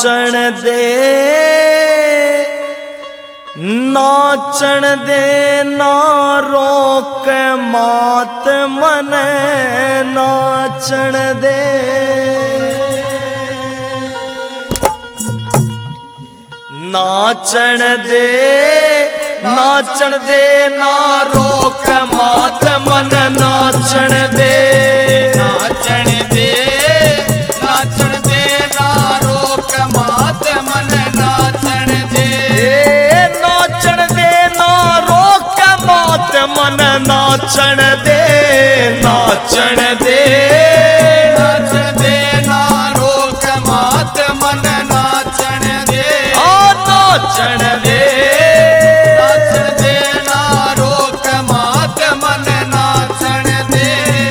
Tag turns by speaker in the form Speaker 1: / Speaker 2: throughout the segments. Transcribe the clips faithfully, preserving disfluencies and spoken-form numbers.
Speaker 1: नाचण दे नाचण दे ना रोक मात मन नाचण दे नाचण दे नाचण दे ना रोक मात मन नाचण दे
Speaker 2: नाचण दे नाचण दे ना रोक मात मन नाचण दे
Speaker 1: नाचण दे ना रोक मात मन नाचण दे नाचण दे
Speaker 2: नाचण दे ना रोक मात मन नाचण दे
Speaker 1: नाचण दे
Speaker 2: नाचण दे ना रोक मात मन नाचण दे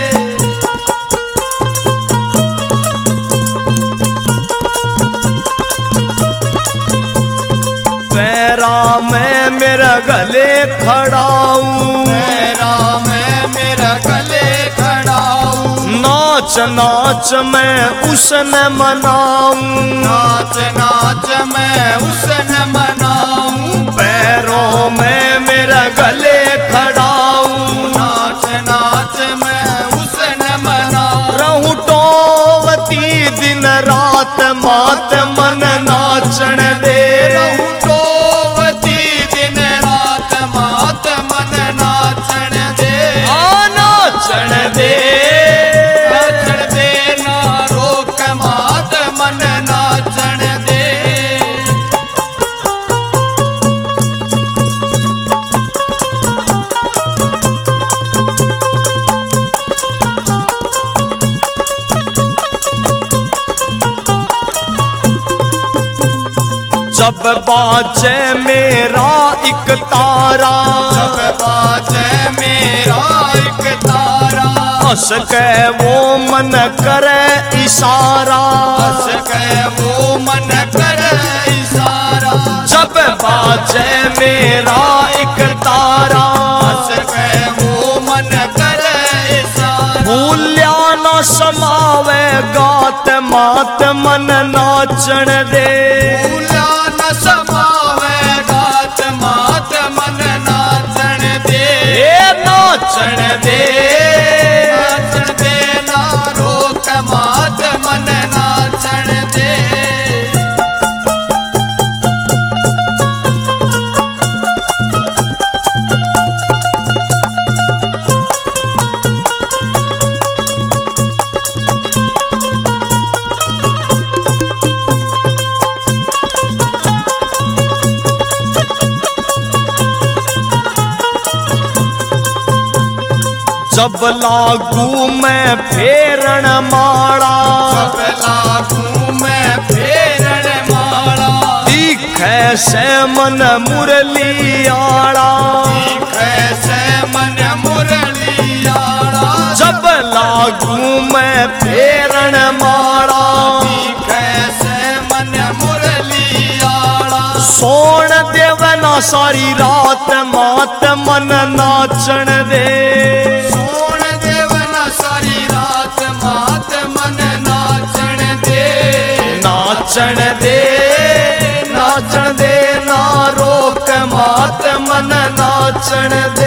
Speaker 1: पैरा मैं मेरा गले खड़ाऊं
Speaker 2: पैरा मैं मेरा गले खड़ाऊं
Speaker 1: नाच नाच मैं उसने मनाऊं
Speaker 2: नाच नाच मैं उसने मनाऊं
Speaker 1: पैरों में मेरा गले खड़ाऊं
Speaker 2: नाच नाच मैं उसने मनाऊं
Speaker 1: रहूं टोवती दिन रात मात मन नाचण दे
Speaker 2: रहूं टोवती दिन रात मात मन नाचण दे
Speaker 1: आ नाचण दे
Speaker 2: नाचण दे ना रोक मात मन नाचण दे
Speaker 1: जब बाजे मेरा एक तारा
Speaker 2: जब बाजे मेरा एक तारा
Speaker 1: हंस के वो मन करे इशारा
Speaker 2: हंस के वो मन करे इशारा
Speaker 1: जब बाजे मेरा एक तारा
Speaker 2: हंस के वो मन करे इशारा
Speaker 1: भूल्या न समावे गात मात मन नाचण दे
Speaker 2: भूला न समावे गात मात मन नाचण दे
Speaker 1: ए नाचण दे
Speaker 2: नाचण दे ना रोक मात मन नाचण दे
Speaker 1: जब लागू मैं फेरण माला
Speaker 2: जब लागू मैं फेरण माला
Speaker 1: दिखे से मन मुरली आड़ा
Speaker 2: कैसे मन मुरलियाड़ा
Speaker 1: जब लागू मैं फेरण माला
Speaker 2: कैसे मन मुरलियाड़ा
Speaker 1: सोण देवना सारी रात मात मन नाचण दे
Speaker 2: सोण देवना सारी रात मात मन नाचण दे
Speaker 1: नाचण दे नाचण दे ना रोक मात मन नाचण दे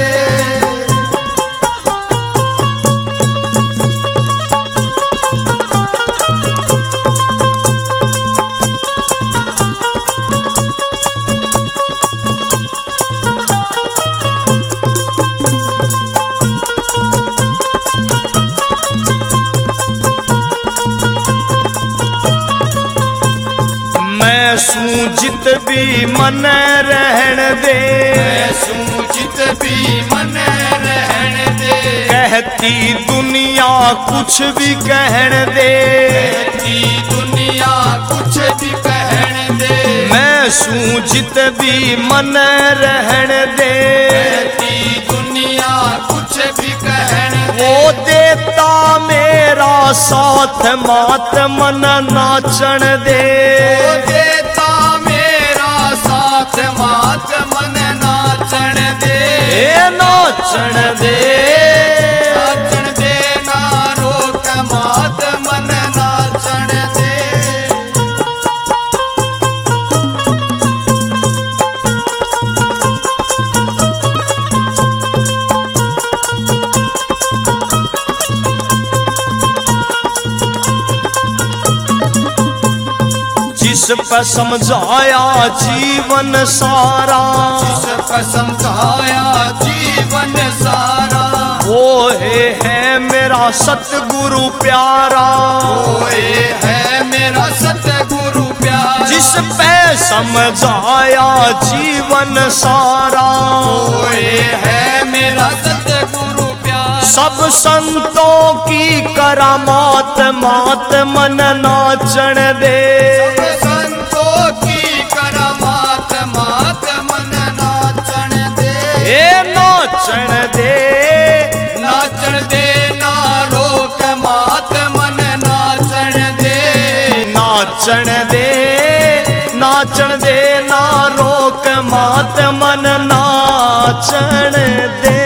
Speaker 1: मैं सूजित भी मन रहन दे
Speaker 2: सूचित भी मन रहन दे
Speaker 1: कहती दुनिया कुछ भी कहन दे
Speaker 2: कहती दुनिया कुछ भी कहन दे
Speaker 1: मैं सूजित भी मन रहन दे
Speaker 2: कहती दुनिया कुछ भी कहन दे
Speaker 1: वो देता मेरा साथ मात मन नाचण दे
Speaker 2: वो देता मेरा साथ मात मन नाचण दे
Speaker 1: नाचण दे
Speaker 2: नाचण दे ना रोक मात मन नाचण दे
Speaker 1: पे समझाया जीवन सारा,
Speaker 2: जिस पे समझाया जीवन सारा,
Speaker 1: वो है, है मेरा सतगुरु प्यारा,
Speaker 2: वो है मेरा सतगुरु प्यारा,
Speaker 1: जिस पे समझाया जीवन सारा,
Speaker 2: वो है मेरा सतगुरु प्यारा।
Speaker 1: सब संतों की करामात मात मन नाचण दे,
Speaker 2: सब संतों की करामात मात मन नाचण दे,
Speaker 1: ए नाचण दे,
Speaker 2: नाचण दे ना रोक मात मन नाचण दे,
Speaker 1: नाचण दे, नाचण दे ना रोक मात मन नाचण दे।